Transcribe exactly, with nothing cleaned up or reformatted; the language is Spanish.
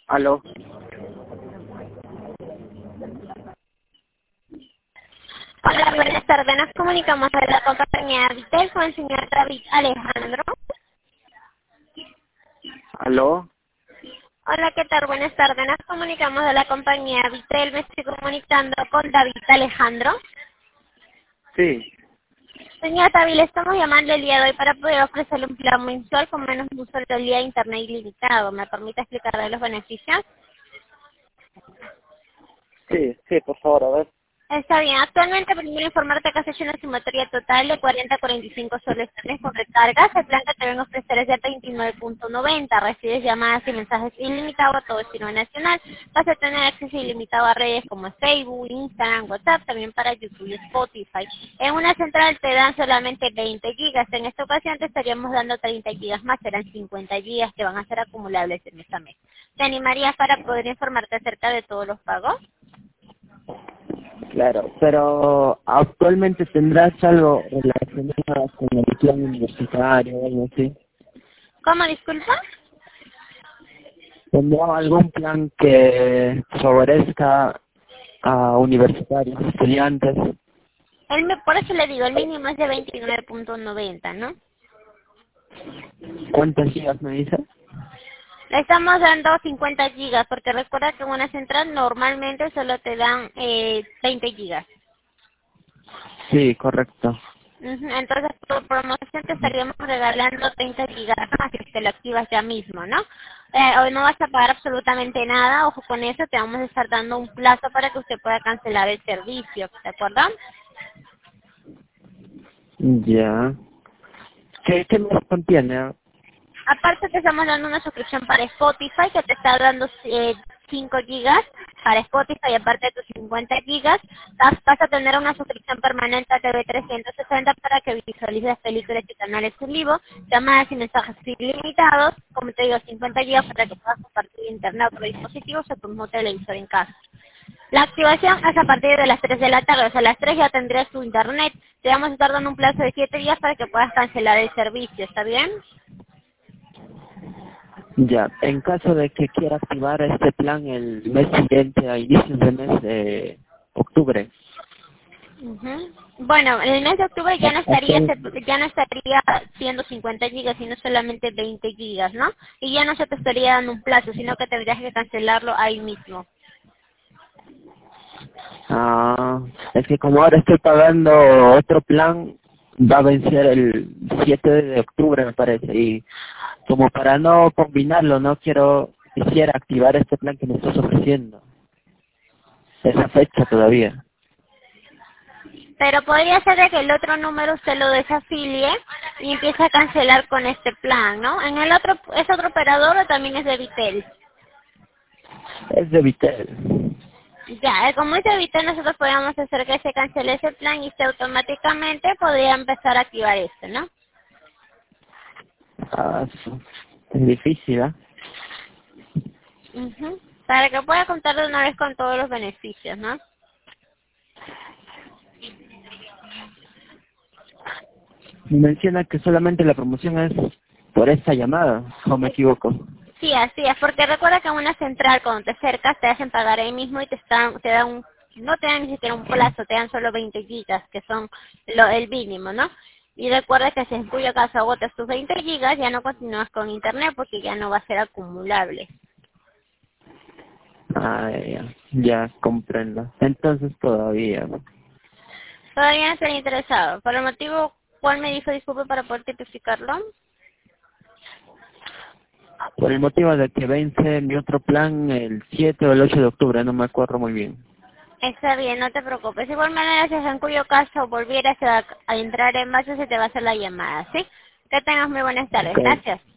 Aló. Hola, buenas tardes. Nos comunicamos de la compañía Vitel con el señor David Alejandro. Aló. Hola, ¿qué tal? Buenas tardes. Nos comunicamos de la compañía Vitel. Me estoy comunicando con David Alejandro. Sí. Señor David, le estamos llamando el día de hoy para poder ofrecerle un plan mensual con menos uso del día de internet ilimitado. ¿Me permite explicarle los beneficios? Sí, sí, por favor, a ver. Está bien. Actualmente, primero informarte que has hecho una sumatoria total de cuarenta a cuarenta y cinco soles al mes con recargas. El plan que te vengo a ofrecer es de veintinueve punto noventa. Recibes llamadas y mensajes ilimitados a todo destino nacional. Vas a tener acceso ilimitado a redes como Facebook, Instagram, WhatsApp, también para YouTube y Spotify. En una central te dan solamente veinte gigas. En esta ocasión te estaríamos dando treinta gigas más. Serán cincuenta gigas que van a ser acumulables en esta mes. ¿Te animarías para poder informarte acerca de todos los pagos? Claro, pero actualmente tendrás algo relacionado con el plan universitario o algo así. ¿Cómo, disculpa? ¿Tendrá algún plan que favorezca a universitarios, estudiantes? El, mi- por eso le digo, el mínimo es de veintinueve punto noventa, ¿no? ¿Cuántos gigas me dices? Le estamos dando cincuenta gigas, porque recuerda que en una central normalmente solo te dan eh, veinte gigas. Sí, correcto. Ujú. Entonces, por promoción te estaríamos regalando treinta gigas más si te lo activas ya mismo, ¿no? Eh, hoy no vas a pagar absolutamente nada, ojo con eso, te vamos a estar dando un plazo para que usted pueda cancelar el servicio, ¿de acuerdo? Ya. ¿Qué, qué más contiene? Aparte te estamos dando una suscripción para Spotify que te está dando eh, cinco gigas para Spotify, aparte de tus cincuenta gigas, vas, vas a tener una suscripción permanente a T V trescientos sesenta para que visualices películas y canales en vivo, llamadas y mensajes ilimitados, como te digo, cincuenta gigas para que puedas compartir internet por dispositivos o tu mismo televisor en casa. La activación es a partir de las tres de la tarde, o sea, a las tres ya tendrás tu internet. Te vamos a estar dando un plazo de siete días para que puedas cancelar el servicio, ¿está bien? Ya, en caso de que quiera activar este plan el mes siguiente, a inicios del mes de octubre. Ujú. Bueno, en el mes de octubre ya no estaría Aquel- ya no estaría siendo cincuenta gigas, sino solamente veinte gigas, ¿no? Y ya no se te estaría dando un plazo, sino que tendrías que cancelarlo ahí mismo. Ah, es que como ahora estoy pagando otro plan, va a vencer el siete de octubre, me parece, y como para no combinarlo, no quiero, quisiera activar este plan que me estás ofreciendo. Esa fecha todavía. Pero podría ser de que el otro número usted lo desafilie y empiece a cancelar con este plan, ¿no? En el otro, ¿es otro operador o también es de Vitel? Es de Vitel. Ya, eh, como es de Vitel, nosotros podríamos hacer que se cancele ese plan y usted automáticamente podría empezar a activar este, ¿no? Ah, su- es difícil, ¿ah? Ujú. Para que pueda contar de una vez con todos los beneficios, ¿no? Me menciona que solamente la promoción es por esta llamada, o me equivoco. Sí, así es, porque recuerda que en una central cuando te acercas te hacen pagar ahí mismo y te están, te dan un, no te dan ni siquiera un plazo, te dan solo veinte gigas, que son lo, el mínimo, ¿no? Y recuerda que si en cuyo caso agotas tus veinte gigas, ya no continúas con internet porque ya no va a ser acumulable. Ah, ya, ya comprendo. Entonces todavía, ¿no? Todavía no estoy interesado. ¿Por el motivo cuál me dijo, disculpe, para poder tipificarlo? Por el motivo de que vence mi otro plan el siete o el ocho de octubre, no me acuerdo muy bien. Está bien, no te preocupes. De igual manera, si en cuyo caso volvieras a, a entrar en base, se te va a hacer la llamada, ¿sí? Que tengas muy buenas tardes. Ok. Gracias.